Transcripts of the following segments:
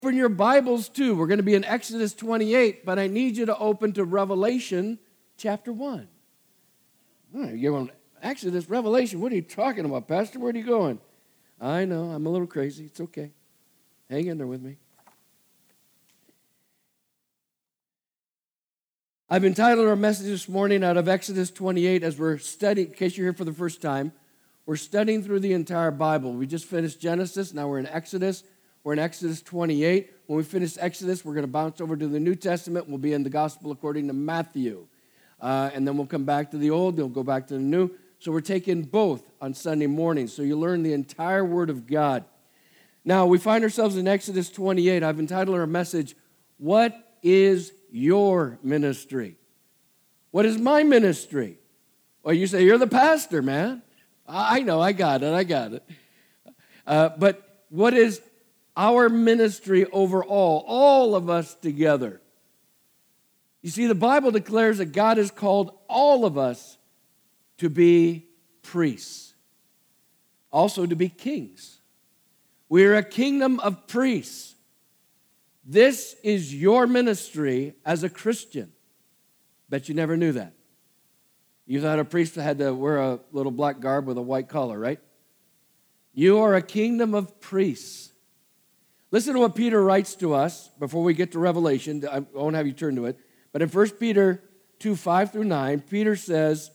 Open your Bibles too. We're going to be in Exodus 28, but I need you to open to Revelation chapter 1. You're going, Exodus, Revelation, what are you talking about, Pastor? Where are you going? I know, I'm a little crazy. It's okay. Hang in there with me. I've entitled our message this morning out of Exodus 28 as we're studying, in case you're here for the first time, we're studying through the entire Bible. We just finished Genesis, now we're in Exodus. We're in Exodus 28. When we finish Exodus, we're going to bounce over to the New Testament. We'll be in the Gospel according to Matthew. And then we'll come back to the Old, then we'll go back to the New. So we're taking both on Sunday morning. So you learn the entire Word of God. Now, we find ourselves in Exodus 28. I've entitled our message, What is Your Ministry? What is my ministry? Well, you say, you're the pastor, man. I know, I got it. But what is our ministry overall, all of us together? You see, the Bible declares that God has called all of us to be priests, also to be kings. We are a kingdom of priests. This is your ministry as a Christian. Bet you never knew that. You thought a priest had to wear a little black garb with a white collar, right? You are a kingdom of priests. Listen to what Peter writes to us before we get to Revelation. I won't have you turn to it. But in 1 Peter 2, 5 through 9, Peter says,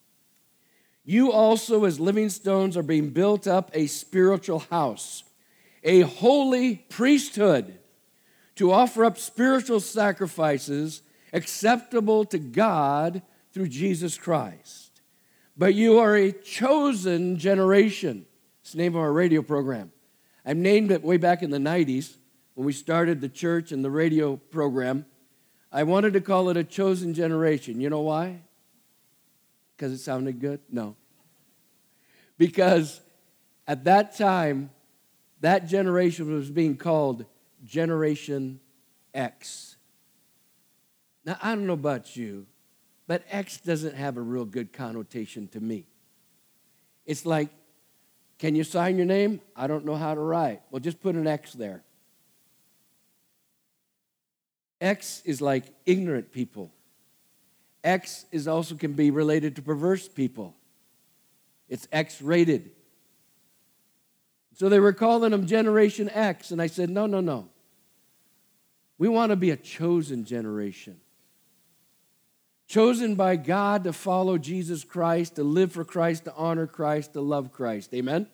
you also as living stones are being built up a spiritual house, a holy priesthood, to offer up spiritual sacrifices acceptable to God through Jesus Christ. But you are a chosen generation. It's the name of our radio program. I named it way back in the 90s when we started the church and the radio program. I wanted to call it a chosen generation. You know why? Because it sounded good? No. Because at that time, that generation was being called Generation X. Now, I don't know about you, but X doesn't have a real good connotation to me. It's like, can you sign your name? I don't know how to write. Well, just put an X there. X is like ignorant people. X is also can be related to perverse people. It's X-rated. So they were calling them Generation X, and I said, no. We want to be a chosen generation. Chosen by God to follow Jesus Christ, to live for Christ, to honor Christ, to love Christ. Amen?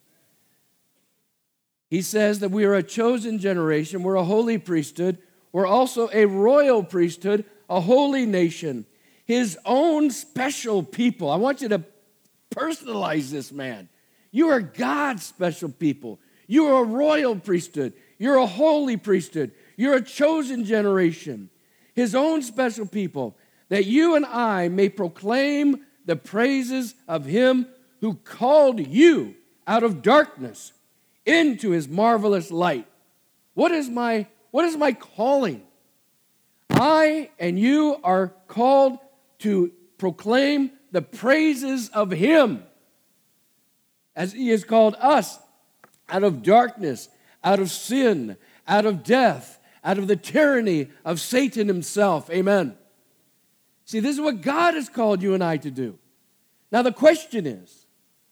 He says that we are a chosen generation. We're a holy priesthood. We're also a royal priesthood, a holy nation, his own special people. I want you to personalize this, man. You are God's special people. You are a royal priesthood. You're a holy priesthood. You're a chosen generation, his own special people, that you and I may proclaim the praises of him who called you out of darkness into his marvelous light. What is my calling? I and you are called to proclaim the praises of him as he has called us out of darkness, out of sin, out of death, out of the tyranny of Satan himself. Amen. See, this is what God has called you and I to do. Now the question is,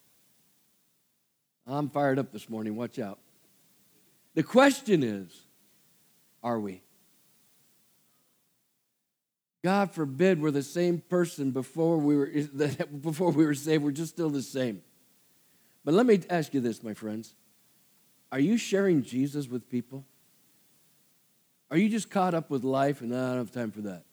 I'm fired up this morning, watch out. The question is, are we? God forbid we're the same person before we were saved. We're just still the same. But let me ask you this, my friends. Are you sharing Jesus with people? Are you just caught up with life and I don't have time for that?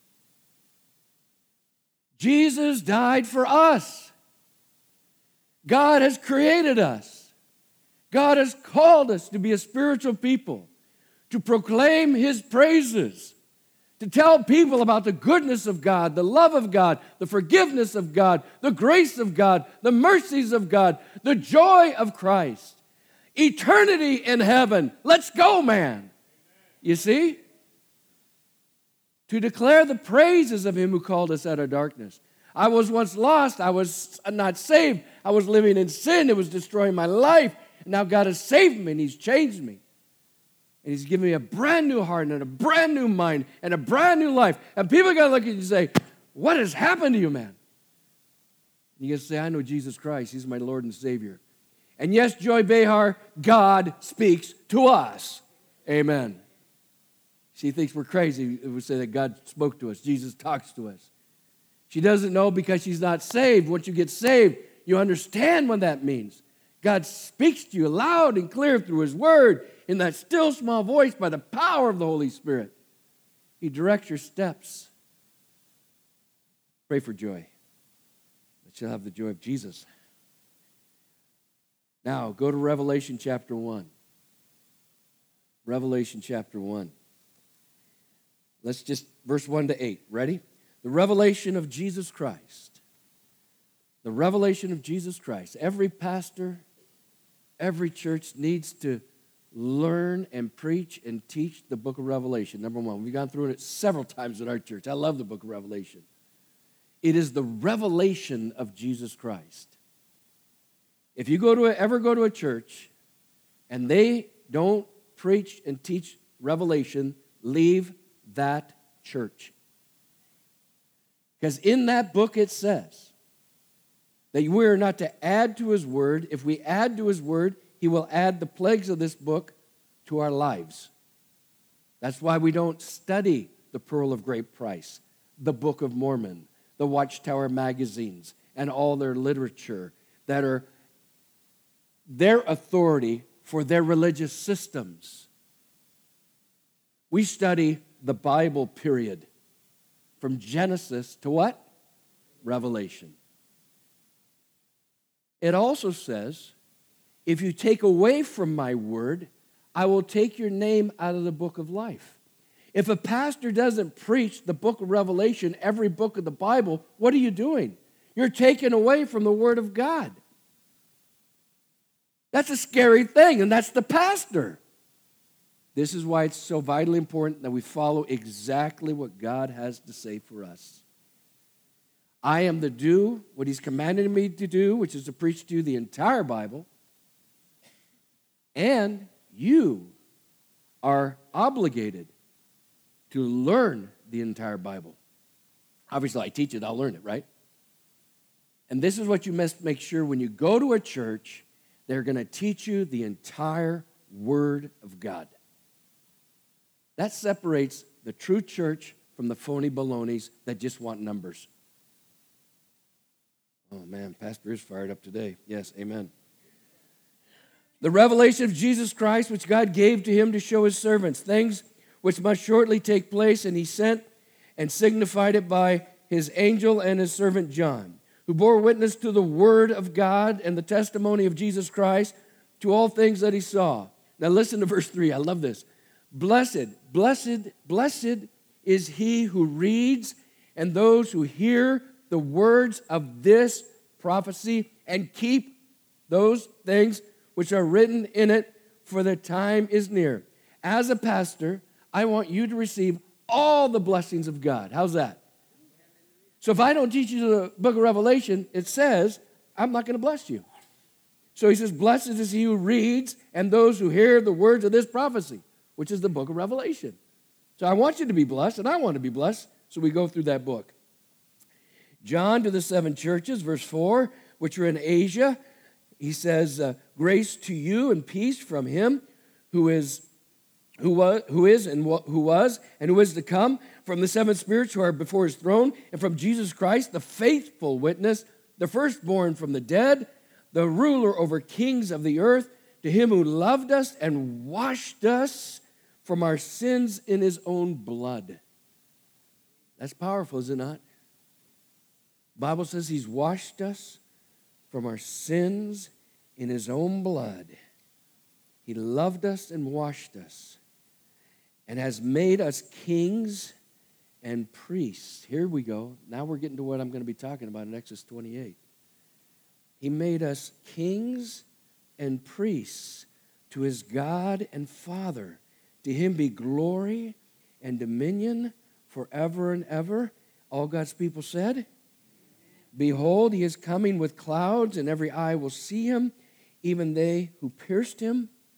Jesus died for us. God has created us. God has called us to be a spiritual people, to proclaim his praises, to tell people about the goodness of God, the love of God, the forgiveness of God, the grace of God, the mercies of God, the joy of Christ, eternity in heaven. Let's go, man. You see? To declare the praises of him who called us out of darkness. I was once lost. I was not saved. I was living in sin. It was destroying my life. And now God has saved me and he's changed me. And he's giving me a brand new heart and a brand new mind and a brand new life. And people are going to look at you and say, what has happened to you, man? And you got to say, I know Jesus Christ. He's my Lord and Savior. And yes, Joy Behar, God speaks to us. Amen. She thinks we're crazy if we say that God spoke to us. Jesus talks to us. She doesn't know because she's not saved. Once you get saved, you understand what that means. God speaks to you loud and clear through His Word in that still small voice by the power of the Holy Spirit. He directs your steps. Pray for joy, that she'll have the joy of Jesus. Now, go to Revelation chapter 1. Revelation chapter 1. Let's just, verse 1 to 8. Ready? The revelation of Jesus Christ. The revelation of Jesus Christ. Every pastor, every church needs to learn and preach and teach the book of Revelation. Number one, we've gone through it several times at our church. I love the book of Revelation. It is the revelation of Jesus Christ. If you ever go to a church and they don't preach and teach Revelation, leave that church. Because in that book it says that we are not to add to His Word. If we add to His Word, He will add the plagues of this book to our lives. That's why we don't study the Pearl of Great Price, the Book of Mormon, the Watchtower magazines, and all their literature that are their authority for their religious systems. We study the Bible, period. From Genesis to what? Revelation. It also says, if you take away from my word, I will take your name out of the book of life. If a pastor doesn't preach the book of Revelation, every book of the Bible, what are you doing? You're taking away from the word of God. That's a scary thing, and that's the pastor. This is why it's so vitally important that we follow exactly what God has to say for us. I am to do what He's commanded me to do, which is to preach to you the entire Bible. And you are obligated to learn the entire Bible. Obviously, I teach it, I'll learn it, right? And this is what you must make sure when you go to a church, they're going to teach you the entire Word of God. That separates the true church from the phony balonies that just want numbers. Oh man, Pastor is fired up today. Yes, amen. The revelation of Jesus Christ, which God gave to Him to show His servants, things which must shortly take place, and He sent and signified it by His angel and His servant John, who bore witness to the word of God and the testimony of Jesus Christ to all things that He saw. Now listen to verse 3. I love this. Blessed is he who reads and those who hear the words of this prophecy and keep those things which are written in it, for the time is near. As a pastor, I want you to receive all the blessings of God. How's that? So if I don't teach you the book of Revelation, it says, I'm not going to bless you. So he says, blessed is he who reads and those who hear the words of this prophecy, which is the book of Revelation. So I want you to be blessed, and I want to be blessed, so we go through that book. John to the 7 churches, verse 4, which are in Asia, he says, grace to you and peace from Him who is who was and who is to come, from the 7 spirits who are before His throne, and from Jesus Christ, the faithful witness, the firstborn from the dead, the ruler over kings of the earth, to Him who loved us and washed us from our sins in His own blood. That's powerful, is it not? The Bible says He's washed us from our sins in His own blood. He loved us and washed us and has made us kings and priests. Here we go. Now we're getting to what I'm going to be talking about in Exodus 28. He made us kings and priests to His God and Father. To Him be glory and dominion forever and ever. All God's people said, behold, He is coming with clouds, and every eye will see Him, even they who pierced Him,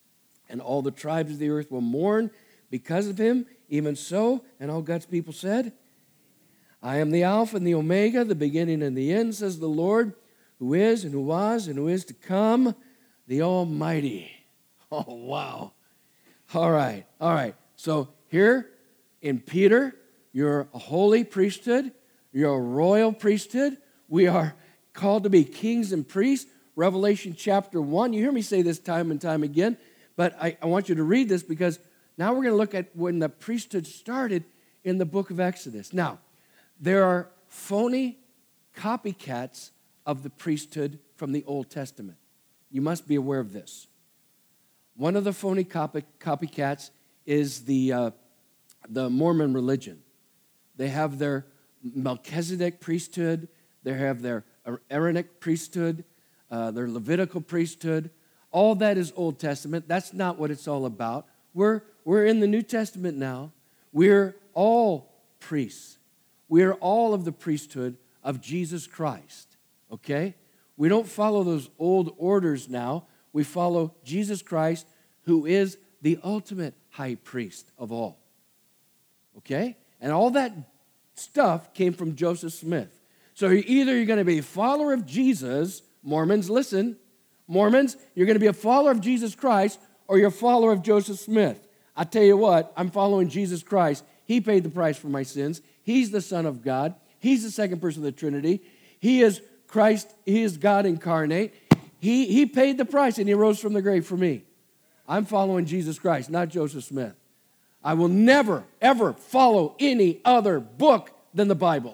and all the tribes of the earth will mourn because of him. Even so, and all God's people said, I am the Alpha and the Omega, the beginning and the end, says the Lord, who is and who was and who is to come, the Almighty. Oh, wow. All right. So here in Peter, you're a holy priesthood. You're a royal priesthood. We are called to be kings and priests. Revelation chapter 1. You hear me say this time and time again, but I want you to read this because now we're going to look at when the priesthood started in the book of Exodus. Now, there are phony copycats of the priesthood from the Old Testament. You must be aware of this. One of the phony copycats is the Mormon religion. They have their Melchizedek priesthood. They have their Aaronic priesthood, their Levitical priesthood. All that is Old Testament. That's not what it's all about. We're in the New Testament now. We're all priests. We're all of the priesthood of Jesus Christ, okay? We don't follow those old orders now. We follow Jesus Christ, who is the ultimate high priest of all, okay? And all that stuff came from Joseph Smith. So either you're going to be a follower of Jesus, Mormons, listen, Mormons, you're going to be a follower of Jesus Christ, or you're a follower of Joseph Smith. I tell you what, I'm following Jesus Christ. He paid the price for my sins. He's the Son of God. He's the second person of the Trinity. He is Christ. He is God incarnate. He paid the price, and he rose from the grave for me. I'm following Jesus Christ, not Joseph Smith. I will never, ever follow any other book than the Bible.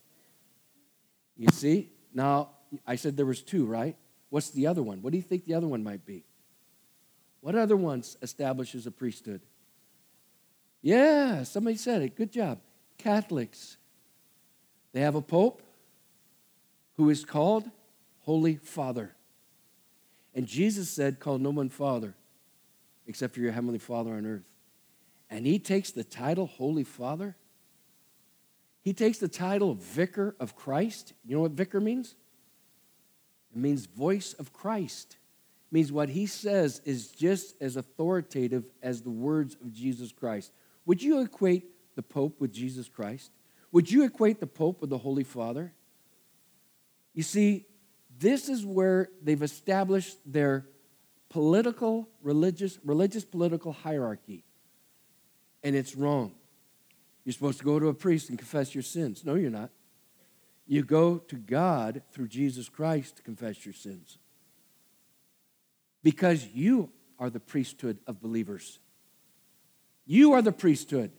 You see? Now, I said there was two, right? What's the other one? What do you think the other one might be? What other one establishes a priesthood? Yeah, somebody said it. Good job. Catholics. They have a pope who is called Holy Father. And Jesus said, call no one Father except for your heavenly Father on earth. And he takes the title Holy Father. He takes the title Vicar of Christ. You know what vicar means? It means voice of Christ. It means what he says is just as authoritative as the words of Jesus Christ. Would you equate the Pope with Jesus Christ? Would you equate the Pope with the Holy Father? You see, this is where they've established their political, religious political hierarchy. And it's wrong. You're supposed to go to a priest and confess your sins. No, you're not. You go to God through Jesus Christ to confess your sins. Because you are the priesthood of believers. You are the priesthood.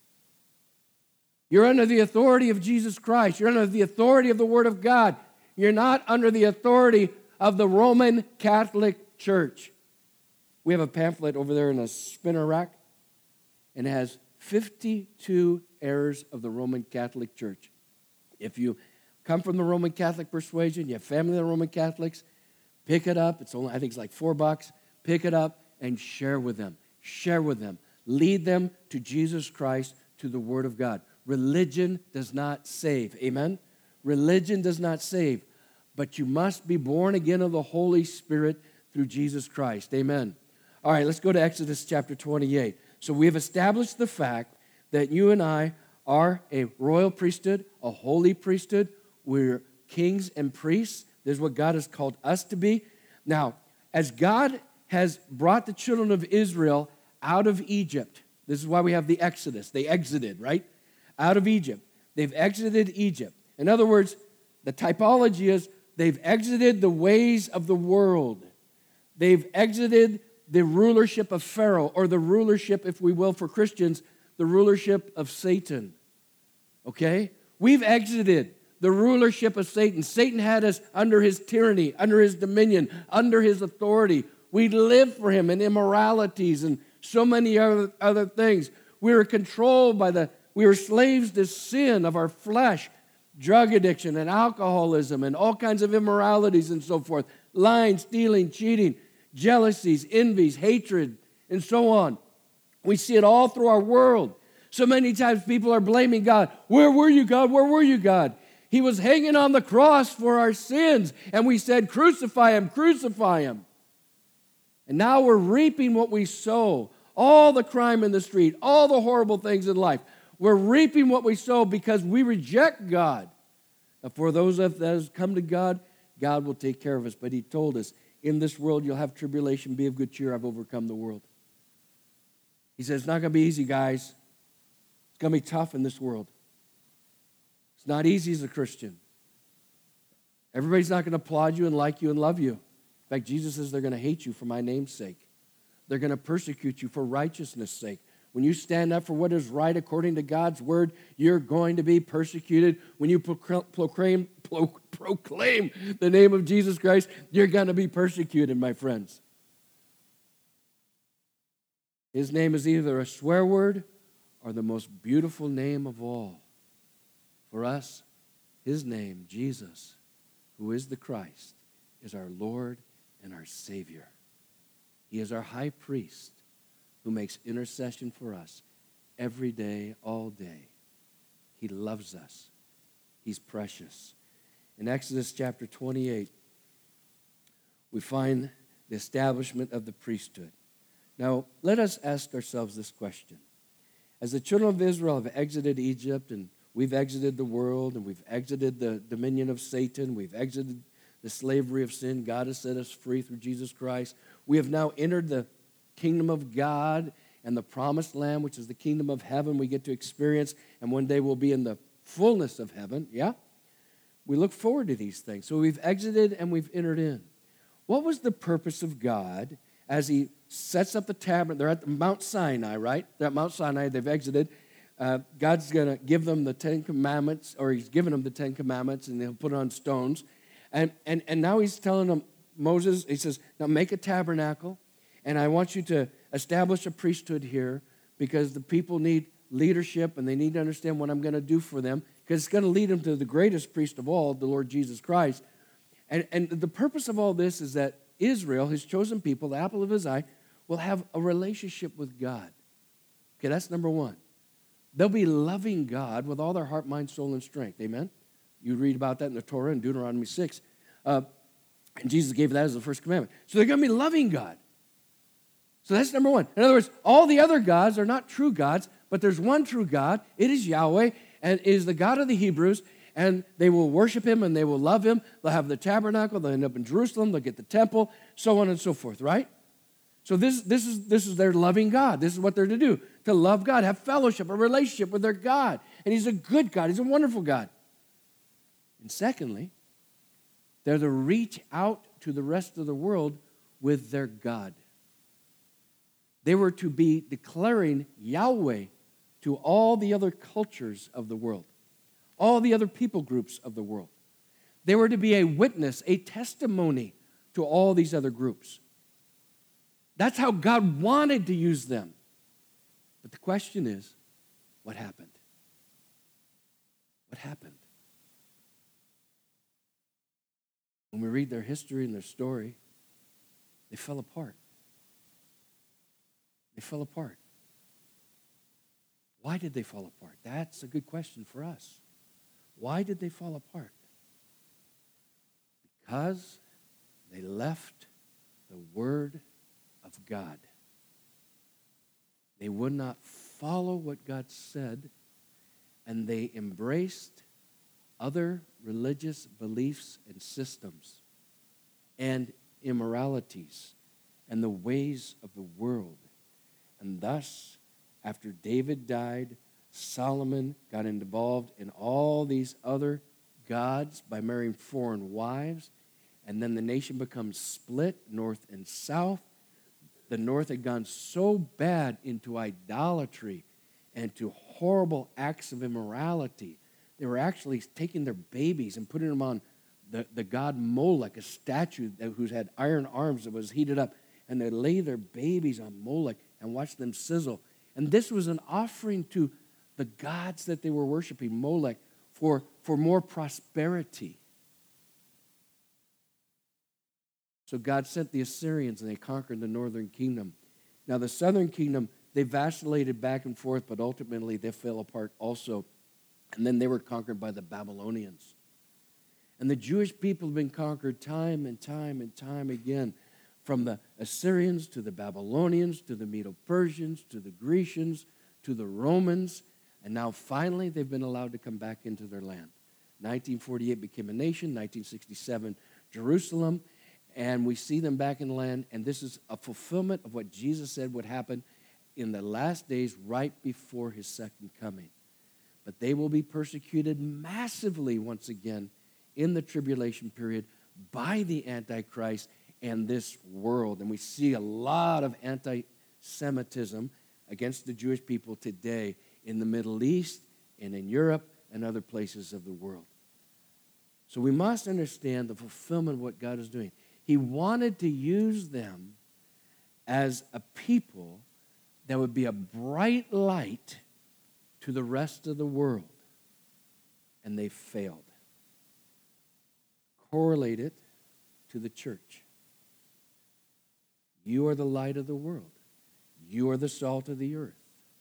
You're under the authority of Jesus Christ. You're under the authority of the Word of God. You're not under the authority of the Roman Catholic Church. We have a pamphlet over there in a spinner rack, and it has 52 errors of the Roman Catholic Church. If you come from the Roman Catholic persuasion, you have family of the Roman Catholics, pick it up. It's only, I think it's like $4. Pick it up and share with them. Share with them. Lead them to Jesus Christ, to the Word of God. Religion does not save. Amen? Religion does not save. But you must be born again of the Holy Spirit through Jesus Christ. Amen. All right, let's go to Exodus chapter 28. So we have established the fact that you and I are a royal priesthood, a holy priesthood. We're kings and priests. This is what God has called us to be. Now, as God has brought the children of Israel out of Egypt, this is why we have the Exodus. They exited, right? Out of Egypt. They've exited Egypt. In other words, the typology is they've exited the ways of the world. They've exited the rulership of Pharaoh, or the rulership, if we will, for Christians, the rulership of Satan. Okay? We've exited the rulership of Satan. Satan had us under his tyranny, under his dominion, under his authority. We lived for him in immoralities and so many other things. We were controlled by we were slaves to sin of our flesh, drug addiction and alcoholism and all kinds of immoralities and so forth. Lying, stealing, cheating, jealousies, envies, hatred, and so on. We see it all through our world. So many times people are blaming God. Where were you, God? Where were you, God? He was hanging on the cross for our sins. And we said, crucify him, crucify him. And now we're reaping what we sow. All the crime in the street, all the horrible things in life. We're reaping what we sow because we reject God. And for those that have come to God, God will take care of us. But he told us, in this world you'll have tribulation. Be of good cheer. I've overcome the world. He says, it's not going to be easy, guys. It's going to be tough in this world. It's not easy as a Christian. Everybody's not going to applaud you and like you and love you. In fact, Jesus says they're going to hate you for my name's sake. They're going to persecute you for righteousness' sake. When you stand up for what is right according to God's word, you're going to be persecuted. When you proclaim the name of Jesus Christ, you're going to be persecuted, my friends. His name is either a swear word or the most beautiful name of all. For us, his name, Jesus, who is the Christ, is our Lord and our Savior. He is our high priest who makes intercession for us every day, all day. He loves us. He's precious. In Exodus chapter 28, we find the establishment of the priesthood. Now, let us ask ourselves this question. As the children of Israel have exited Egypt, and we've exited the world, and we've exited the dominion of Satan, we've exited the slavery of sin, God has set us free through Jesus Christ. We have now entered the kingdom of God and the promised land, which is the kingdom of heaven we get to experience, and one day we'll be in the fullness of heaven, yeah? We look forward to these things. So we've exited and we've entered in. What was the purpose of God as he sets up the tabernacle? They're at Mount Sinai, right? They're at Mount Sinai. They've exited. God's going to give them the 10 Commandments, or he's given them the 10 Commandments, and they'll put it on stones. And now he's telling them, Moses, he says, now make a tabernacle, and I want you to establish a priesthood here because the people need leadership, and they need to understand what I'm going to do for them, because it's going to lead them to the greatest priest of all, the Lord Jesus Christ. And the purpose of all this is that Israel, his chosen people, the apple of his eye, will have a relationship with God. Okay, that's number one. They'll be loving God with all their heart, mind, soul, and strength. Amen? You read about that in the Torah in Deuteronomy 6. And Jesus gave that as the first commandment. So they're going to be loving God. So that's number one. In other words, all the other gods are not true gods, but there's one true God. It is Yahweh, and it is the God of the Hebrews, and they will worship him, and they will love him. They'll have the tabernacle. They'll end up in Jerusalem. They'll get the temple, so on and so forth, right? So this is their loving God. This is what they're to do, to love God, have fellowship, a relationship with their God. And he's a good God. He's a wonderful God. And secondly, they're to reach out to the rest of the world with their God. They were to be declaring Yahweh to all the other cultures of the world, all the other people groups of the world. They were to be a witness, a testimony to all these other groups. That's how God wanted to use them. But the question is, what happened? What happened? When we read their history and their story, they fell apart. They fell apart. Why did they fall apart? That's a good question for us. Why did they fall apart? Because they left the Word of God. They would not follow what God said, and they embraced other religious beliefs and systems and immoralities and the ways of the world. And thus, after David died, Solomon got involved in all these other gods by marrying foreign wives, and then the nation becomes split, north and south. The north had gone so bad into idolatry and to horrible acts of immorality. They were actually taking their babies and putting them on the god Molech, a statue who had iron arms that was heated up, and they lay their babies on Molech and watch them sizzle. And this was an offering to the gods that they were worshiping, Molech, for more prosperity. So God sent the Assyrians, and they conquered the northern kingdom. Now, the southern kingdom, they vacillated back and forth, but ultimately they fell apart also. And then they were conquered by the Babylonians. And the Jewish people have been conquered time and time and time again from the Assyrians to the Babylonians to the Medo-Persians to the Grecians to the Romans, and now finally they've been allowed to come back into their land. 1948 became a nation, 1967 Jerusalem, and we see them back in the land, and this is a fulfillment of what Jesus said would happen in the last days right before his second coming. But they will be persecuted massively once again in the tribulation period by the Antichrist and this world. And we see a lot of anti-Semitism against the Jewish people today in the Middle East and in Europe and other places of the world. So we must understand the fulfillment of what God is doing. He wanted to use them as a people that would be a bright light to the rest of the world. And they failed. Correlate it to the church. You are the light of the world. You are the salt of the earth.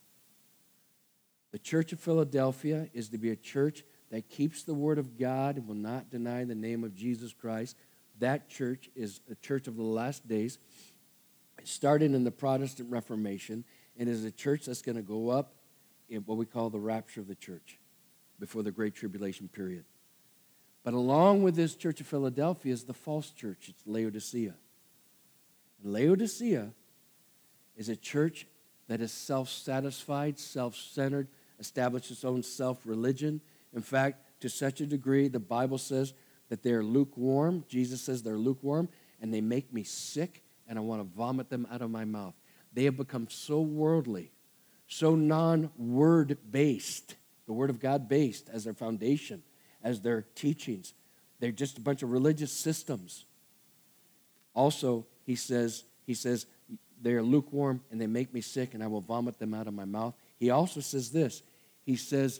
The Church of Philadelphia is to be a church that keeps the word of God and will not deny the name of Jesus Christ. That church is a church of the last days. It started in the Protestant Reformation and is a church that's going to go up in what we call the rapture of the church before the Great Tribulation period. But along with this Church of Philadelphia is the false church. It's Laodicea. And Laodicea is a church that is self-satisfied, self-centered, established its own self-religion. In fact, to such a degree, the Bible says that they're lukewarm. Jesus says they're lukewarm, and they make me sick, and I want to vomit them out of my mouth. They have become so worldly, so non-word-based, the Word of God based as their foundation, as their teachings. They're just a bunch of religious systems. Also, he says they are lukewarm and they make me sick and I will vomit them out of my mouth. He also says this. Jesus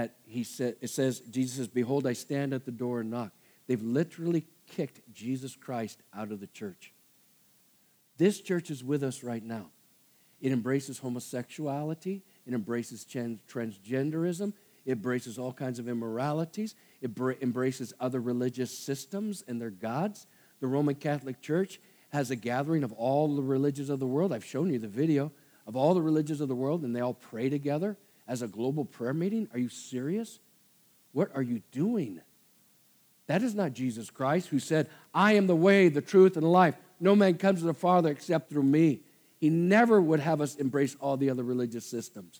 says, behold, I stand at the door and knock. They've literally kicked Jesus Christ out of the church. This church is with us right now. It embraces homosexuality. It embraces transgenderism. It embraces all kinds of immoralities. It embraces other religious systems and their gods. The Roman Catholic Church has a gathering of all the religions of the world. I've shown you the video of all the religions of the world, and they all pray together as a global prayer meeting. Are you serious? What are you doing? That is not Jesus Christ, who said, I am the way, the truth, and the life. No man comes to the Father except through me. He never would have us embrace all the other religious systems.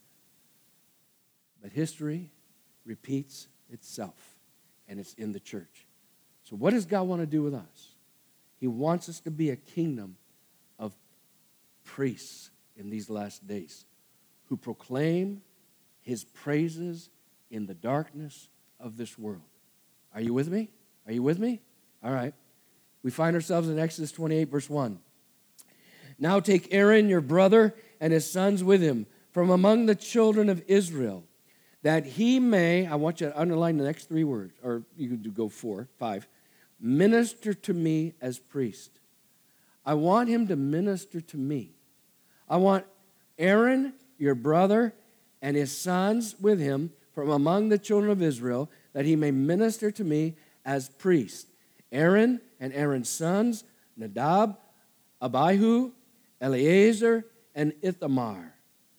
But history repeats itself, and it's in the church. So what does God want to do with us? He wants us to be a kingdom of priests in these last days who proclaim his praises in the darkness of this world. Are you with me? Are you with me? All right. We find ourselves in Exodus 28, verse 1. Now take Aaron, your brother, and his sons with him from among the children of Israel, that he may, I want you to underline the next three words, or you can go 4, 5, minister to me as priest. I want him to minister to me. I want Aaron, your brother, and his sons with him from among the children of Israel, that he may minister to me as priest. Aaron and Aaron's sons, Nadab, Abihu, Eleazar, and Ithamar.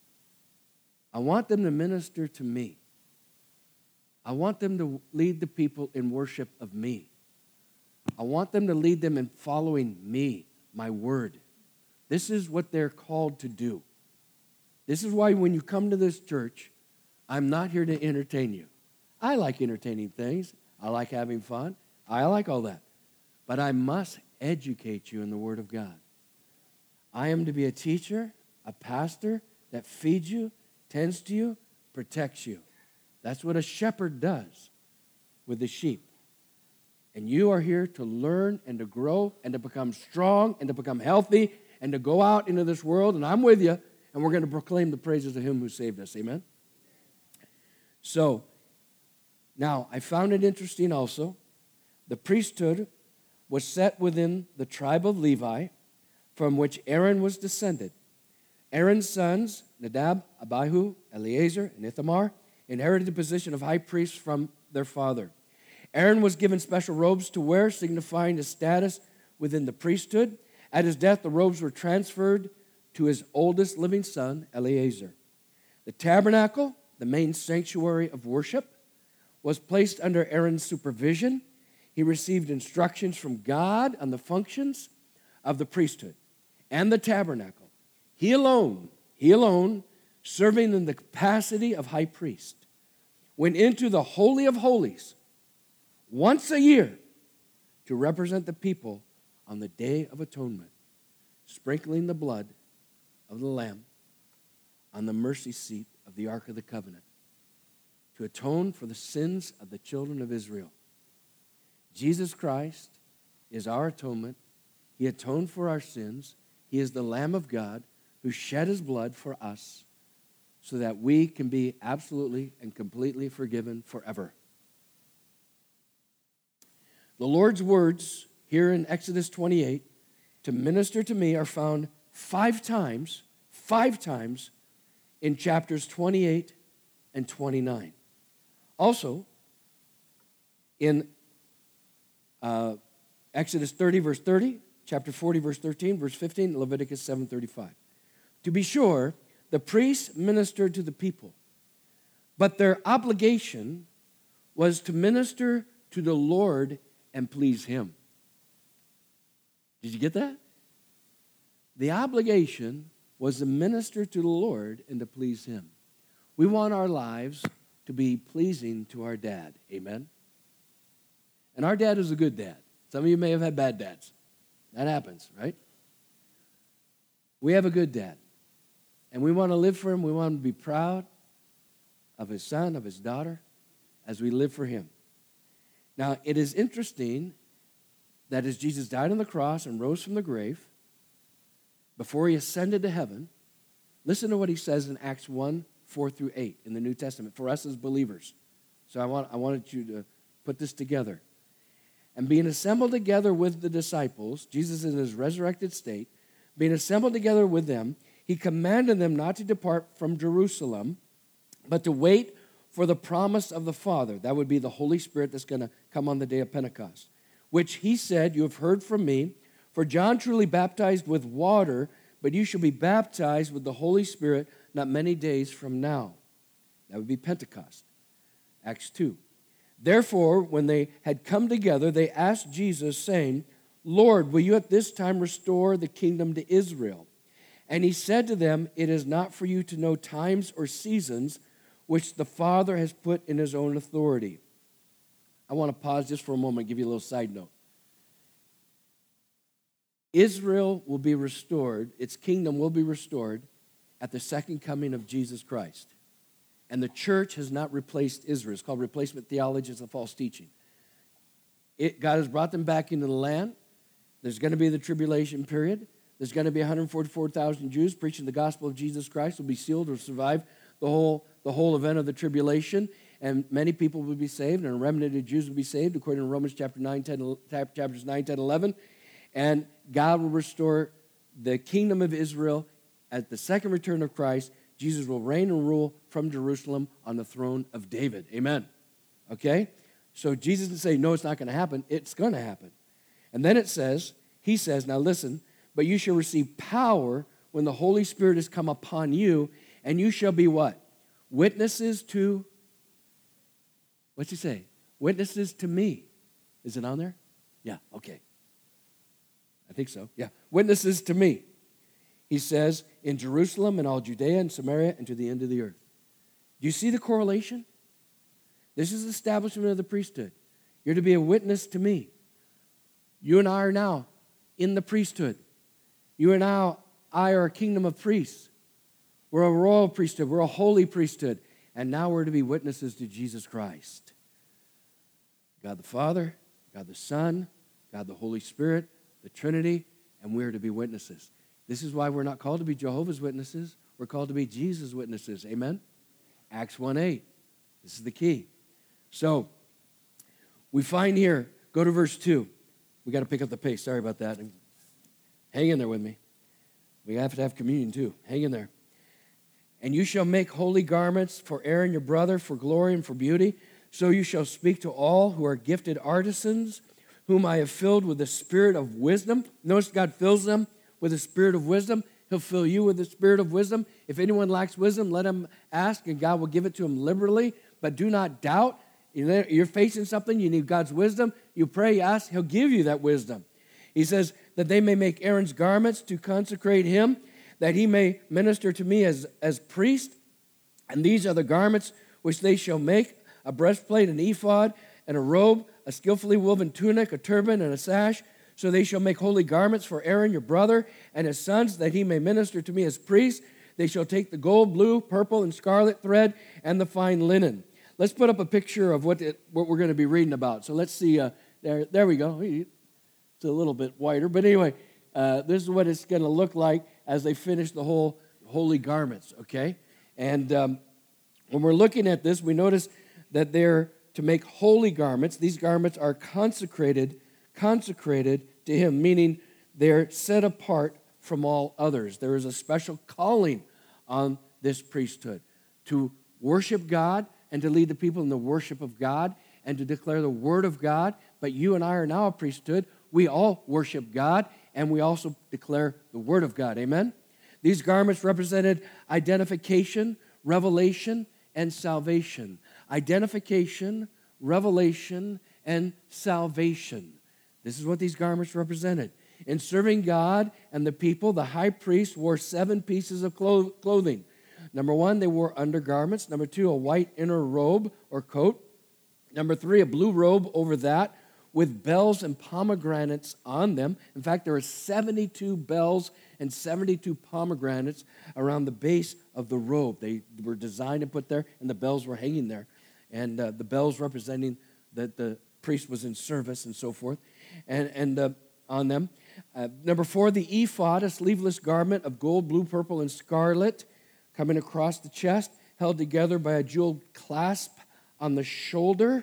I want them to minister to me. I want them to lead the people in worship of me. I want them to lead them in following me, my word. This is what they're called to do. This is why when you come to this church, I'm not here to entertain you. I like entertaining things. I like having fun. I like all that. But I must educate you in the Word of God. I am to be a teacher, a pastor that feeds you, tends to you, protects you. That's what a shepherd does with the sheep. And you are here to learn and to grow and to become strong and to become healthy and to go out into this world. And I'm with you, and we're going to proclaim the praises of him who saved us. Amen? So, now, I found it interesting also. The priesthood was set within the tribe of Levi, from which Aaron was descended. Aaron's sons, Nadab, Abihu, Eleazar, and Ithamar, inherited the position of high priests from their father. Aaron was given special robes to wear, signifying his status within the priesthood. At his death, the robes were transferred to his oldest living son, Eleazar. The tabernacle, the main sanctuary of worship, was placed under Aaron's supervision. He received instructions from God on the functions of the priesthood and the tabernacle. He alone, serving in the capacity of high priest, went into the Holy of Holies once a year to represent the people on the Day of Atonement, sprinkling the blood of the Lamb on the mercy seat of the Ark of the Covenant to atone for the sins of the children of Israel. Jesus Christ is our atonement. He atoned for our sins. He is the Lamb of God who shed his blood for us so that we can be absolutely and completely forgiven forever. The Lord's words here in Exodus 28 to minister to me are found five times in chapters 28 and 29. Also, in Exodus 30, verse 30, chapter 40, verse 13, verse 15, Leviticus 7:35. To be sure, the priests ministered to the people, but their obligation was to minister to the Lord and please him. Did you get that? The obligation was to minister to the Lord and to please him. We want our lives to be pleasing to our dad. Amen? And our dad is a good dad. Some of you may have had bad dads. That happens, right? We have a good dad. And we want to live for him. We want him to be proud of his son, of his daughter, as we live for him. Now, it is interesting that as Jesus died on the cross and rose from the grave, before he ascended to heaven, listen to what he says in Acts 1, 4 through 8 in the New Testament for us as believers. So I wanted you to put this together. And being assembled together with the disciples, Jesus in his resurrected state, being assembled together with them, he commanded them not to depart from Jerusalem, but to wait for the promise of the Father. That would be the Holy Spirit that's going to come on the day of Pentecost, which he said, you have heard from me. For John truly baptized with water, but you shall be baptized with the Holy Spirit not many days from now. That would be Pentecost. Acts 2. Therefore, when they had come together, they asked Jesus, saying, Lord, will you at this time restore the kingdom to Israel? And he said to them, it is not for you to know times or seasons which the Father has put in his own authority. I want to pause just for a moment and give you a little side note. Israel will be restored, its kingdom will be restored at the second coming of Jesus Christ. And the church has not replaced Israel. It's called replacement theology. It's a false teaching. God has brought them back into the land. There's going to be the tribulation period. There's going to be 144,000 Jews preaching the gospel of Jesus Christ will be sealed or survive the whole event of the tribulation. And many people will be saved, and a remnant of Jews will be saved, according to Romans chapters 9, 10, 11. And God will restore the kingdom of Israel at the second return of Christ. Jesus will reign and rule from Jerusalem on the throne of David. Amen. Okay? So Jesus didn't say, no, it's not going to happen. It's going to happen. And then he says, now listen, but you shall receive power when the Holy Spirit has come upon you, and you shall be what? Witnesses to, what's he say? Witnesses to me. Is it on there? Yeah, okay. I think so, yeah. Witnesses to me. He says, in Jerusalem and all Judea and Samaria and to the end of the earth. Do you see the correlation? This is the establishment of the priesthood. You're to be a witness to me. You and I are now in the priesthood. You and I are a kingdom of priests. We're a royal priesthood. We're a holy priesthood. And now we're to be witnesses to Jesus Christ. God the Father, God the Son, God the Holy Spirit, the Trinity, and we're to be witnesses. This is why we're not called to be Jehovah's Witnesses. We're called to be Jesus' witnesses. Amen? Acts 1:8. This is the key. So, we find here, go to verse 2. We got to pick up the pace. Sorry about that. Hang in there with me. We have to have communion too. Hang in there. And you shall make holy garments for Aaron your brother, for glory and for beauty. So you shall speak to all who are gifted artisans, whom I have filled with the spirit of wisdom. Notice God fills them with the spirit of wisdom. He'll fill you with the spirit of wisdom. If anyone lacks wisdom, let him ask, and God will give it to him liberally. But do not doubt. You're facing something, you need God's wisdom. You pray, you ask, he'll give you that wisdom. He says that they may make Aaron's garments to consecrate him, that he may minister to me as priest. And these are the garments which they shall make: a breastplate, an ephod, and a robe, a skillfully woven tunic, a turban, and a sash. So they shall make holy garments for Aaron your brother and his sons, that he may minister to me as priests. They shall take the gold, blue, purple, and scarlet thread, and the fine linen. Let's put up a picture of what we're going to be reading about. So let's see. There we go. It's a little bit wider. But anyway, this is what it's going to look like as they finish the whole holy garments, okay? And when we're looking at this, we notice that they're to make holy garments. These garments are consecrated to him, meaning they're set apart from all others. There is a special calling on this priesthood to worship God and to lead the people in the worship of God and to declare the word of God. But you and I are now a priesthood. We all worship God, and we also declare the word of God. Amen? These garments represented identification, revelation, and salvation. Identification, revelation, and salvation. This is what these garments represented. In serving God and the people, the high priest wore 7 pieces of clothing. Number 1, they wore undergarments. Number 2, a white inner robe or coat. Number 3, a blue robe over that with bells and pomegranates on them. In fact, there are 72 bells and 72 pomegranates around the base of the robe. They were designed and put there, and the bells were hanging there. And the bells representing that the priest was in service and so forth, and on them. Number 4, the ephod, a sleeveless garment of gold, blue, purple, and scarlet, coming across the chest, held together by a jeweled clasp on the shoulder,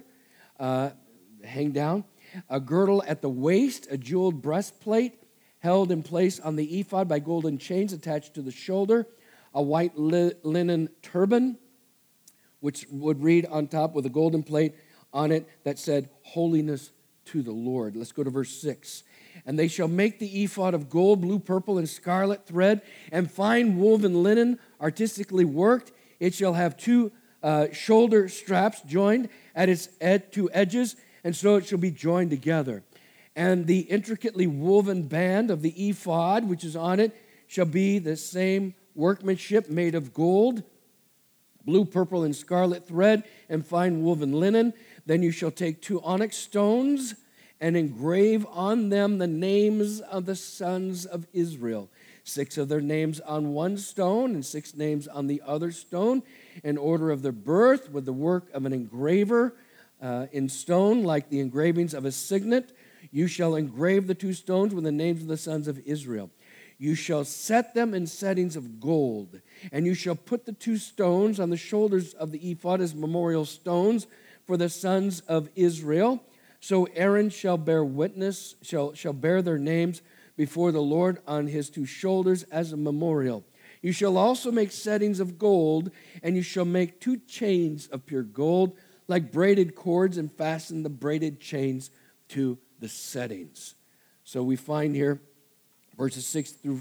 hang down. A girdle at the waist, a jeweled breastplate, held in place on the ephod by golden chains attached to the shoulder. A white linen turban, which would read on top with a golden plate on it that said, "Holiness to the Lord." Let's go to verse 6. And they shall make the ephod of gold, blue, purple, and scarlet thread, and fine woven linen, artistically worked. It shall have 2 shoulder straps joined at its 2 edges, and so it shall be joined together. And the intricately woven band of the ephod, which is on it, shall be the same workmanship, made of gold, blue, purple, and scarlet thread, and fine woven linen. Then you shall take 2 onyx stones and engrave on them the names of the sons of Israel, 6 of their names on one stone and 6 names on the other stone, in order of their birth, with the work of an engraver in stone, like the engravings of a signet. You shall engrave the 2 stones with the names of the sons of Israel. You shall set them in settings of gold, and you shall put the 2 stones on the shoulders of the ephod as memorial stones for the sons of Israel. So Aaron shall bear witness, shall bear their names before the Lord on his 2 shoulders as a memorial. You shall also make settings of gold, and you shall make 2 chains of pure gold, like braided cords, and fasten the braided chains to the settings. So we find here, verses 6 through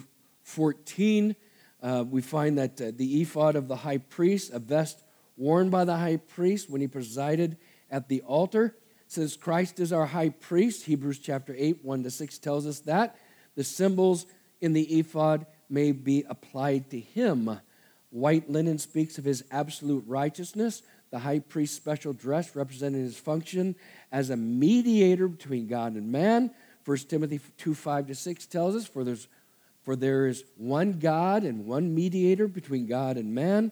14, we find that the ephod of the high priest, a vest worn by the high priest when he presided at the altar, says Christ is our high priest. Hebrews chapter 8, 1-6 tells us that. The symbols in the ephod may be applied to him. White linen speaks of his absolute righteousness. The high priest's special dress representing his function as a mediator between God and man. 1 Timothy 2, 5-6 tells us, For there is one God and one mediator between God and men,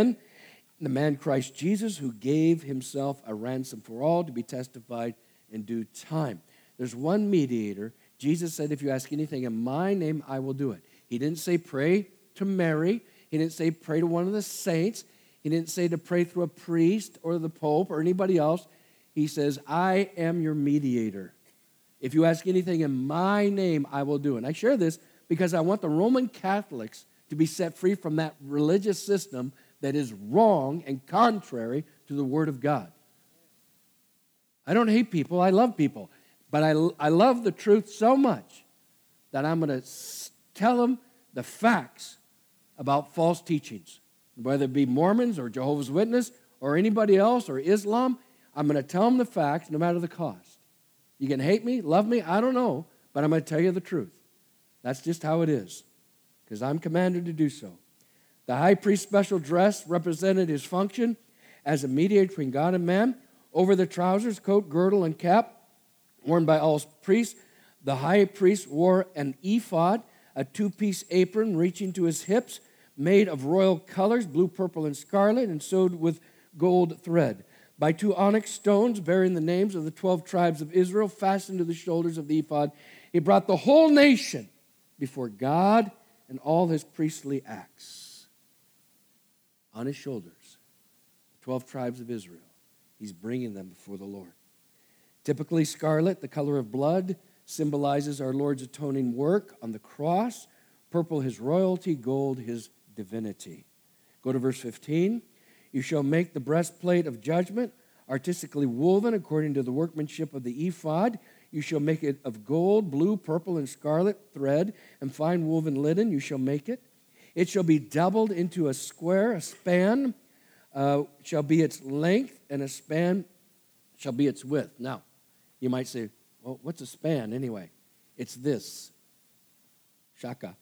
the man Christ Jesus, who gave himself a ransom for all, to be testified in due time. There's one mediator. Jesus said, if you ask anything in my name, I will do it. He didn't say pray to Mary. He didn't say pray to one of the saints. He didn't say to pray through a priest or the Pope or anybody else. He says, I am your mediator. If you ask anything in my name, I will do it. And I share this because I want the Roman Catholics to be set free from that religious system that is wrong and contrary to the Word of God. I don't hate people. I love people. But I love the truth so much that I'm going to tell them the facts about false teachings. Whether it be Mormons or Jehovah's Witness or anybody else or Islam, I'm going to tell them the facts no matter the cost. You can hate me, love me, I don't know, but I'm going to tell you the truth. That's just how it is, because I'm commanded to do so. The high priest's special dress represented his function as a mediator between God and man. Over the trousers, coat, girdle, and cap worn by all priests, the high priest wore an ephod, a two-piece apron reaching to his hips, made of royal colors, blue, purple, and scarlet, and sewed with gold thread. By 2 onyx stones bearing the names of the 12 tribes of Israel fastened to the shoulders of the ephod, he brought the whole nation before God and all his priestly acts. On his shoulders, the 12 tribes of Israel, he's bringing them before the Lord. Typically scarlet, the color of blood, symbolizes our Lord's atoning work on the cross. Purple, his royalty. Gold, his divinity. Go to verse 15. You shall make the breastplate of judgment, artistically woven according to the workmanship of the ephod. You shall make it of gold, blue, purple, and scarlet thread, and fine woven linen. You shall make it. It shall be doubled into a square, a span shall be its length, and a span shall be its width. Now, you might say, well, what's a span anyway? It's this. Shaka.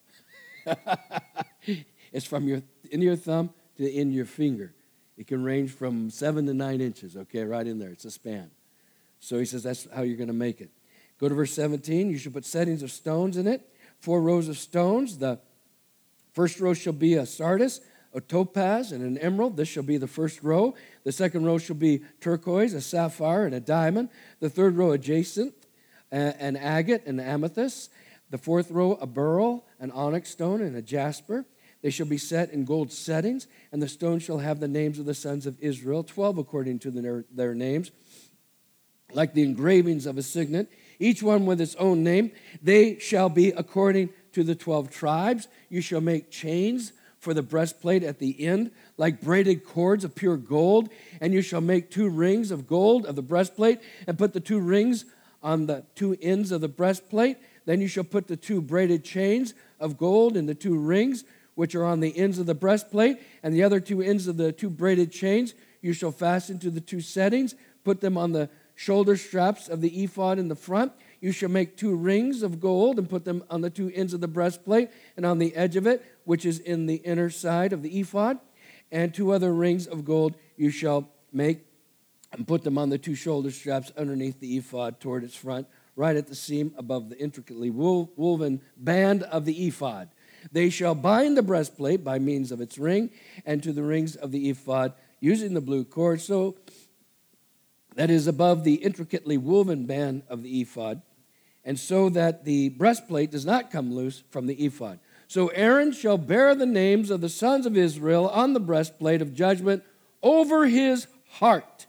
It's from your end of your thumb to the end of your finger. It can range from 7 to 9 inches, okay, right in there. It's a span. So he says that's how you're going to make it. Go to verse 17. You shall put settings of stones in it, 4 rows of stones. The first row shall be a sardius, a topaz, and an emerald. This shall be the first row. The second row shall be turquoise, a sapphire, and a diamond. The third row, a jacinth, an agate, and amethyst. The fourth row, a beryl, an onyx stone, and a jasper. They shall be set in gold settings, and the stones shall have the names of the sons of Israel, 12 according to their names, like the engravings of a signet, each one with its own name. They shall be according to the 12 tribes. You shall make chains for the breastplate at the end, like braided cords of pure gold, and you shall make 2 rings of gold of the breastplate, and put the 2 rings on the 2 ends of the breastplate. Then you shall put the 2 braided chains of gold in the 2 rings, which are on the ends of the breastplate, and the other 2 ends of the 2 braided chains you shall fasten to the 2 settings. Put them on the shoulder straps of the ephod in the front. You shall make 2 rings of gold and put them on the 2 ends of the breastplate and on the edge of it, which is in the inner side of the ephod. And 2 other rings of gold you shall make and put them on the 2 shoulder straps underneath the ephod toward its front, right at the seam above the intricately woven band of the ephod. They shall bind the breastplate by means of its ring and to the rings of the ephod using the blue cord, so that is above the intricately woven band of the ephod, and so that the breastplate does not come loose from the ephod. So Aaron shall bear the names of the sons of Israel on the breastplate of judgment over his heart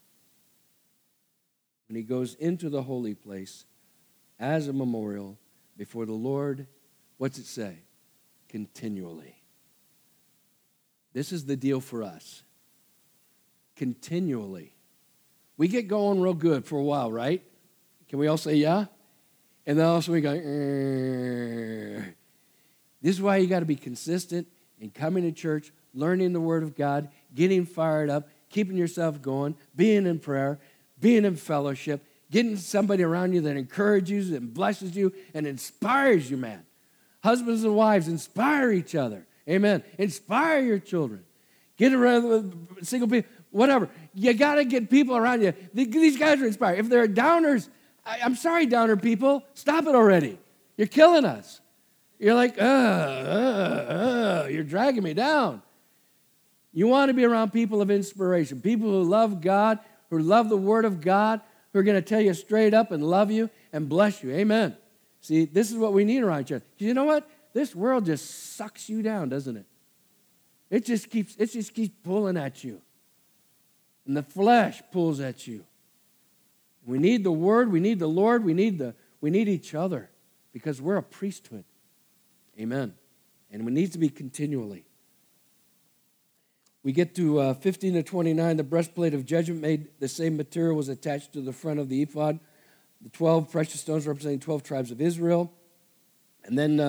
when he goes into the holy place as a memorial before the Lord. What's it say? Continually. This is the deal for us. Continually. We get going real good for a while, right? Can we all say yeah? And then also we go, This is why you got to be consistent in coming to church, learning the Word of God, getting fired up, keeping yourself going, being in prayer, being in fellowship, getting somebody around you that encourages you and blesses you and inspires you, man. Husbands and wives, inspire each other. Amen. Inspire your children. Get around with single people, whatever. You got to get people around you. These guys are inspired. If they're downers, I'm sorry, downer people, stop it already. You're killing us. You're like, you're dragging me down. You want to be around people of inspiration, people who love God, who love the Word of God, who are going to tell you straight up and love you and bless you. Amen. See, this is what we need around church. You know what? This world just sucks you down, doesn't it? It just keeps pulling at you. And the flesh pulls at you. We need the Word, we need the Lord, we need each other because we're a priesthood. Amen. And it needs to be continually. We get to 15 to 29, the breastplate of judgment made the same material was attached to the front of the ephod The 12 precious stones representing 12 tribes of Israel. And then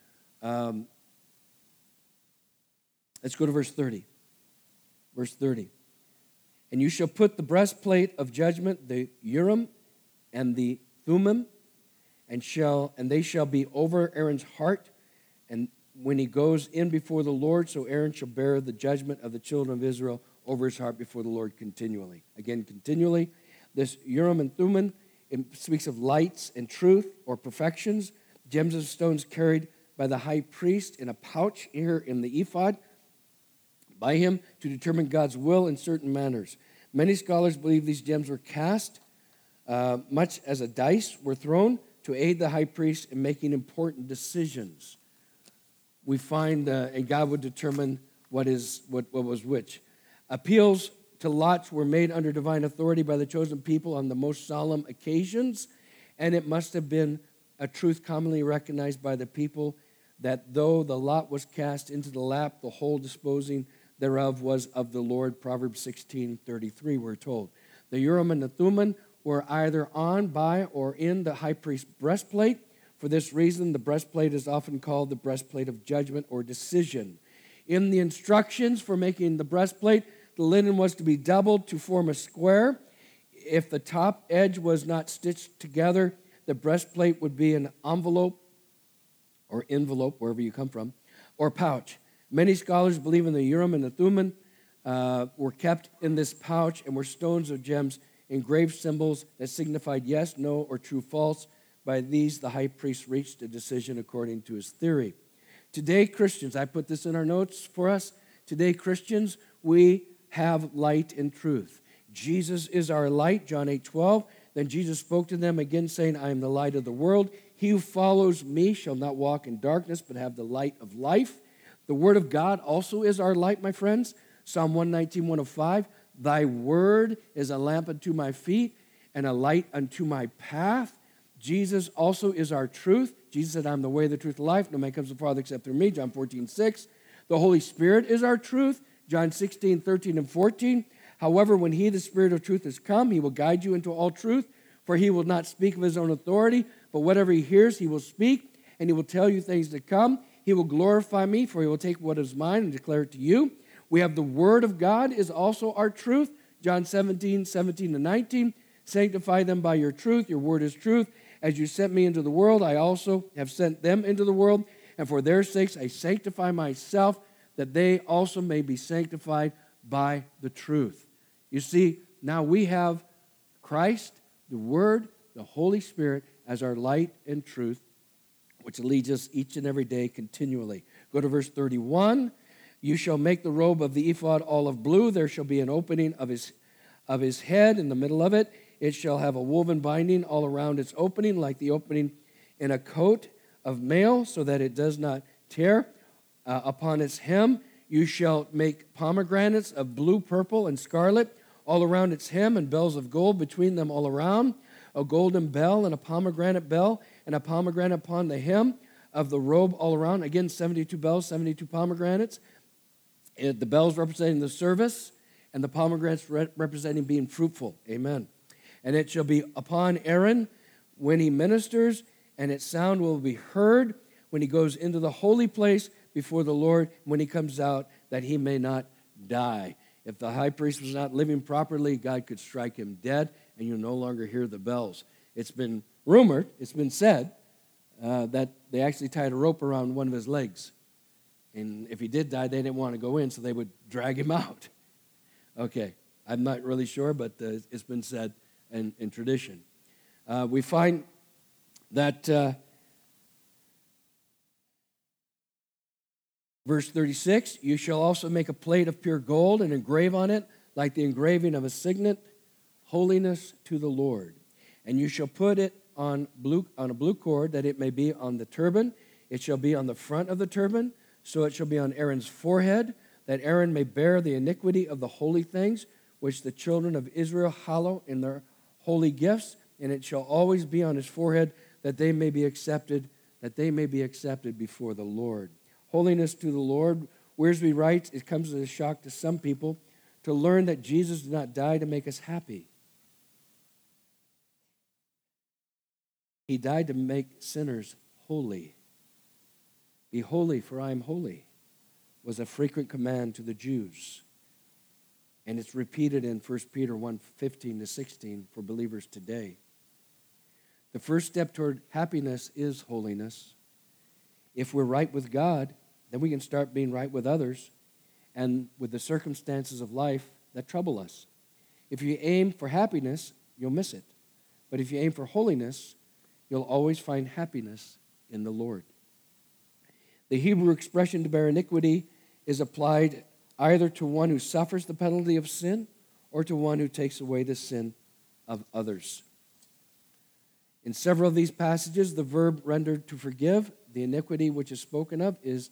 let's go to verse 30. Verse 30. And you shall put the breastplate of judgment, the Urim and the Thummim, and they shall be over Aaron's heart, and when he goes in before the Lord, so Aaron shall bear the judgment of the children of Israel over his heart before the Lord continually. Again, continually. This Urim and Thummim, it speaks of lights and truth or perfections. Gems of stones carried by the high priest in a pouch here in the ephod by him to determine God's will in certain manners. Many scholars believe these gems were cast much as a dice were thrown to aid the high priest in making important decisions. We find, and God would determine what was which. Appeals to lots were made under divine authority by the chosen people on the most solemn occasions, and it must have been a truth commonly recognized by the people that though the lot was cast into the lap, the whole disposing thereof was of the Lord. Proverbs 16:33, we're told. The Urim and the Thummim were either on, by, or in the high priest's breastplate. For this reason, the breastplate is often called the breastplate of judgment or decision. In the instructions for making the breastplate, the linen was to be doubled to form a square. If the top edge was not stitched together, the breastplate would be an envelope, wherever you come from, or pouch. Many scholars believe in the Urim and the Thummim were kept in this pouch and were stones or gems, engraved symbols that signified yes, no, or true, false. By these, the high priest reached a decision according to his theory. Today, Christians, I put this in our notes for us. Today, Christians, we have light and truth. Jesus is our light, John 8:12. Then Jesus spoke to them again, saying, I am the light of the world. He who follows me shall not walk in darkness, but have the light of life. The word of God also is our light, my friends. Psalm 119:105. Thy word is a lamp unto my feet and a light unto my path. Jesus also is our truth. Jesus said, I'm the way, the truth, the life. No man comes to the Father except through me, John 14:6. The Holy Spirit is our truth, John 16:13 and 14. However, when he, the Spirit of truth, is come, he will guide you into all truth, for he will not speak of his own authority, but whatever he hears, he will speak, and he will tell you things to come. He will glorify me, for he will take what is mine and declare it to you. We have the Word of God is also our truth, John 17:17 and 19. Sanctify them by your truth. Your word is truth. As you sent me into the world, I also have sent them into the world. And for their sakes I sanctify myself, that they also may be sanctified by the truth. You see, now we have Christ, the Word, the Holy Spirit as our light and truth, which leads us each and every day continually. Go to verse 31. You shall make the robe of the ephod olive blue. There shall be an opening of his head in the middle of it. It shall have a woven binding all around its opening, like the opening in a coat of mail, so that it does not tear. Upon its hem you shall make pomegranates of blue, purple, and scarlet all around its hem, and bells of gold between them all around, a golden bell and a pomegranate bell, and a pomegranate upon the hem of the robe all around. Again, 72 bells, 72 pomegranates. The bells representing the service, and the pomegranates representing being fruitful. Amen. And it shall be upon Aaron when he ministers, and its sound will be heard when he goes into the holy place before the Lord, when he comes out, that he may not die. If the high priest was not living properly, God could strike him dead, and you no longer hear the bells. It's been rumored, it's been said, that they actually tied a rope around one of his legs. And if he did die, they didn't want to go in, so they would drag him out. Okay, I'm not really sure, but it's been said in tradition. We find that verse 36, you shall also make a plate of pure gold and engrave on it, like the engraving of a signet, holiness to the Lord. And you shall put it on a blue cord, that it may be on the turban. It shall be on the front of the turban, so it shall be on Aaron's forehead, that Aaron may bear the iniquity of the holy things, which the children of Israel hallow in their holy gifts, and it shall always be on his forehead, that they may be accepted before the Lord. Holiness to the Lord. Wiersbe writes, it comes as a shock to some people to learn that Jesus did not die to make us happy. He died to make sinners holy. Be holy, for I am holy, was a frequent command to the Jews. And it's repeated in 1 Peter 1:15-16 for believers today. The first step toward happiness is holiness. If we're right with God, then we can start being right with others and with the circumstances of life that trouble us. If you aim for happiness, you'll miss it. But if you aim for holiness, you'll always find happiness in the Lord. The Hebrew expression to bear iniquity is applied either to one who suffers the penalty of sin or to one who takes away the sin of others. In several of these passages, the verb rendered to forgive, the iniquity which is spoken of, is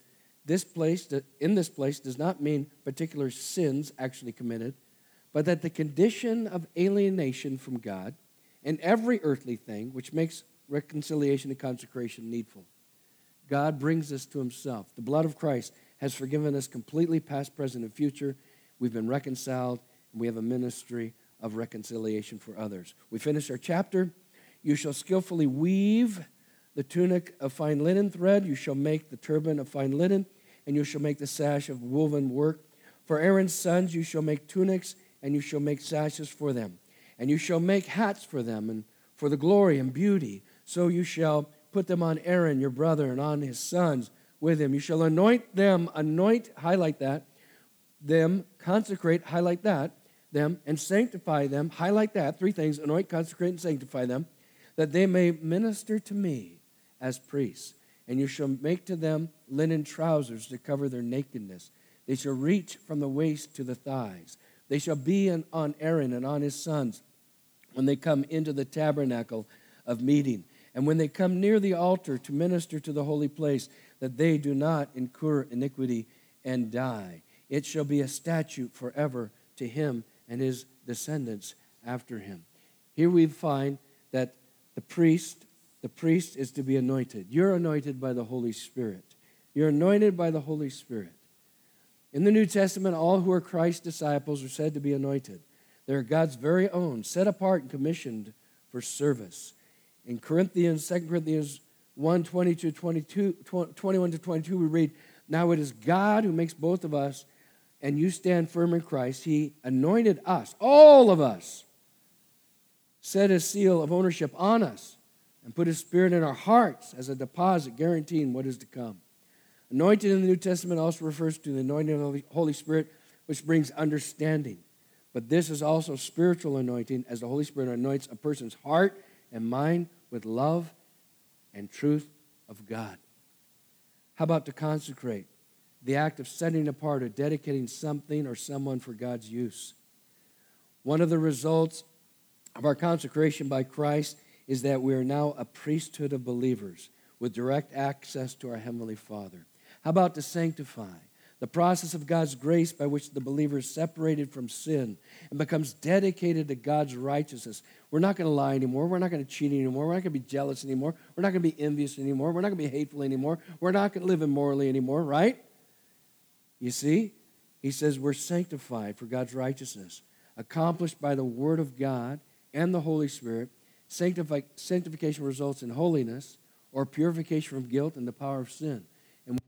in this place does not mean particular sins actually committed, but that the condition of alienation from God and every earthly thing which makes reconciliation and consecration needful. God brings us to himself. The blood of Christ has forgiven us completely, past, present, and future. We've been reconciled, and we have a ministry of reconciliation for others. We finish our chapter. You shall skillfully weave the tunic of fine linen thread. You shall make the turban of fine linen, and you shall make the sash of woven work. For Aaron's sons you shall make tunics, and you shall make sashes for them. And you shall make hats for them, and for the glory and beauty. So you shall put them on Aaron, your brother, and on his sons with him. You shall anoint them, highlight that, them, consecrate, highlight that, them, and sanctify them, highlight that, three things, anoint, consecrate, and sanctify them, that they may minister to me as priests. And you shall make to them linen trousers to cover their nakedness. They shall reach from the waist to the thighs. They shall be on Aaron and on his sons when they come into the tabernacle of meeting, and when they come near the altar to minister to the holy place, that they do not incur iniquity and die. It shall be a statute forever to him and his descendants after him. Here we find that the priest is to be anointed. You're anointed by the Holy Spirit. You're anointed by the Holy Spirit. In the New Testament, all who are Christ's disciples are said to be anointed. They're God's very own, set apart and commissioned for service. In 2 Corinthians 1, 21-22, we read, now it is God who makes both of us, and you stand firm in Christ. He anointed us, all of us, set his seal of ownership on us, and put his Spirit in our hearts as a deposit guaranteeing what is to come. Anointed in the New Testament also refers to the anointing of the Holy Spirit, which brings understanding. But this is also spiritual anointing, as the Holy Spirit anoints a person's heart and mind with love and truth of God. How about to consecrate? The act of setting apart or dedicating something or someone for God's use. One of the results of our consecration by Christ is that we are now a priesthood of believers with direct access to our Heavenly Father. How about to sanctify? The process of God's grace by which the believer is separated from sin and becomes dedicated to God's righteousness. We're not going to lie anymore. We're not going to cheat anymore. We're not going to be jealous anymore. We're not going to be envious anymore. We're not going to be hateful anymore. We're not going to live immorally anymore, right? You see? He says we're sanctified for God's righteousness, accomplished by the Word of God and the Holy Spirit. Sanctification results in holiness or purification from guilt and the power of sin. And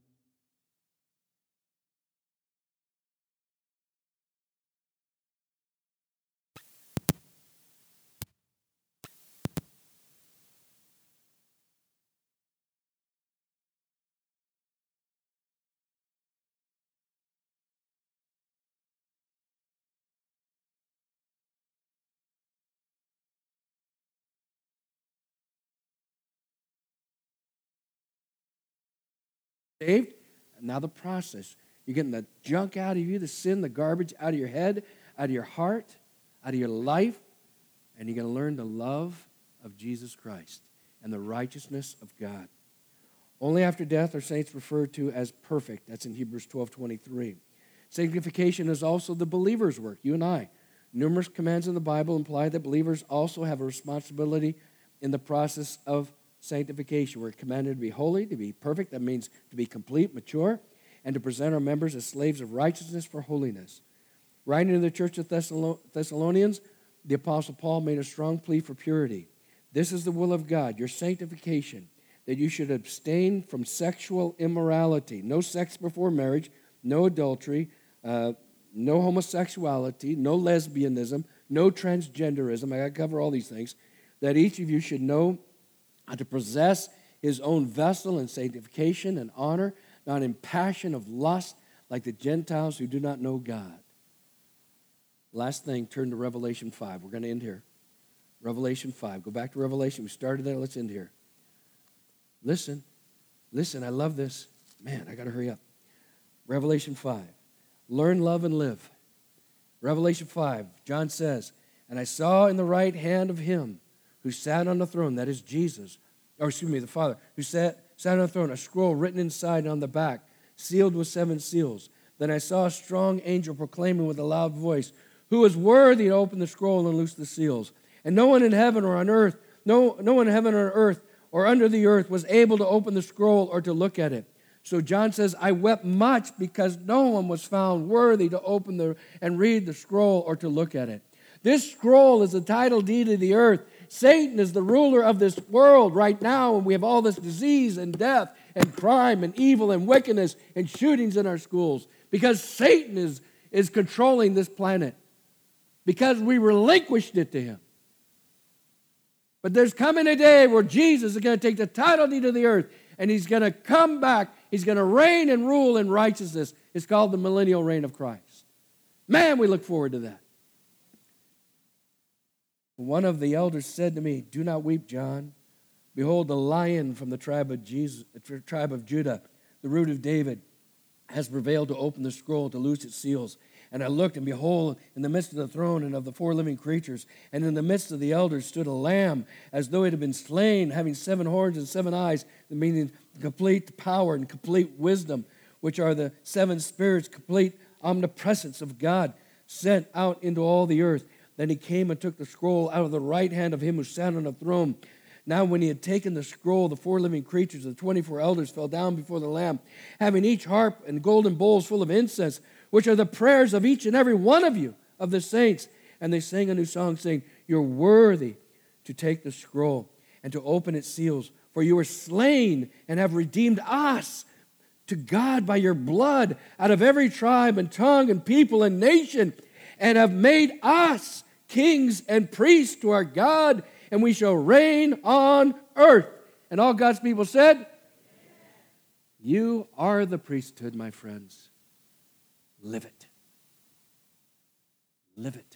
saved, and now the process. You're getting the junk out of you, the sin, the garbage out of your head, out of your heart, out of your life, and you're going to learn the love of Jesus Christ and the righteousness of God. Only after death are saints referred to as perfect. That's in Hebrews 12:23. Sanctification is also the believer's work, you and I. Numerous commands in the Bible imply that believers also have a responsibility in the process of sanctification. We're commanded to be holy, to be perfect. That means to be complete, mature, and to present our members as slaves of righteousness for holiness. Writing to the church of Thessalonians, the Apostle Paul made a strong plea for purity. This is the will of God, your sanctification, that you should abstain from sexual immorality. No sex before marriage, no adultery, no homosexuality, no lesbianism, no transgenderism. I got to cover all these things. That each of you should know how to possess his own vessel in sanctification and honor, not in passion of lust like the Gentiles who do not know God. Last thing, turn to Revelation 5. We're going to end here. Revelation 5. Go back to Revelation. We started there. Let's end here. Listen, I love this. Man, I got to hurry up. Revelation 5. Learn, love, and live. Revelation 5, John says, and I saw in the right hand of him who sat on the throne, that is Jesus, the Father, who sat on the throne, a scroll written inside and on the back, sealed with 7 seals. Then I saw a strong angel proclaiming with a loud voice, who is worthy to open the scroll and loose the seals? And no one in heaven or on earth, no one in heaven or earth or under the earth was able to open the scroll or to look at it. So John says, I wept much because no one was found worthy to open and read the scroll or to look at it. This scroll is the title deed of the earth. Satan is the ruler of this world right now, and we have all this disease and death and crime and evil and wickedness and shootings in our schools because Satan is controlling this planet because we relinquished it to him. But there's coming a day where Jesus is going to take the title deed of the earth and he's going to come back. He's going to reign and rule in righteousness. It's called the millennial reign of Christ. Man, we look forward to that. One of the elders said to me, do not weep, John. Behold, the Lion from the tribe of Judah, the root of David, has prevailed to open the scroll, to loose its seals. And I looked, and behold, in the midst of the throne and of the 4 living creatures, and in the midst of the elders stood a lamb, as though it had been slain, having 7 horns and 7 eyes, meaning complete power and complete wisdom, which are the 7 spirits, complete omnipresence of God, sent out into all the earth. Then he came and took the scroll out of the right hand of him who sat on the throne. Now when he had taken the scroll, the 4 living creatures, the 24 elders, fell down before the Lamb, having each harp and golden bowls full of incense, which are the prayers of each and every one of you, of the saints. And they sang a new song, saying, you're worthy to take the scroll and to open its seals, for you were slain and have redeemed us to God by your blood out of every tribe and tongue and people and nation, and have made us kings and priests to our God, and we shall reign on earth. And all God's people said, you are the priesthood, my friends. Live it. Live it.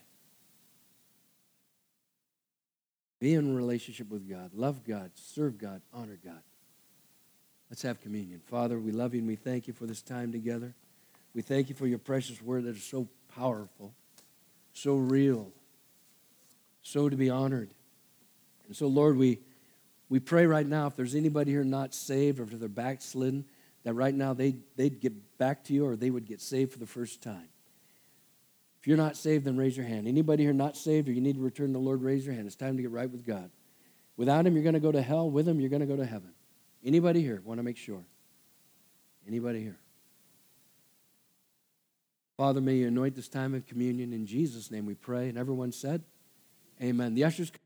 Be in relationship with God. Love God. Serve God. Honor God. Let's have communion. Father, we love you and we thank you for this time together. We thank you for your precious word that is so powerful, so real, so to be honored. And so, Lord, we pray right now, if there's anybody here not saved or if they're backslidden, that right now they'd get back to you or they would get saved for the first time. If you're not saved, then raise your hand. Anybody here not saved or you need to return to the Lord, raise your hand. It's time to get right with God. Without him, you're going to go to hell. With him, you're going to go to heaven. Anybody here? Want to make sure. Anybody here? Father, may you anoint this time of communion. In Jesus' name we pray. And everyone said, amen. The ushers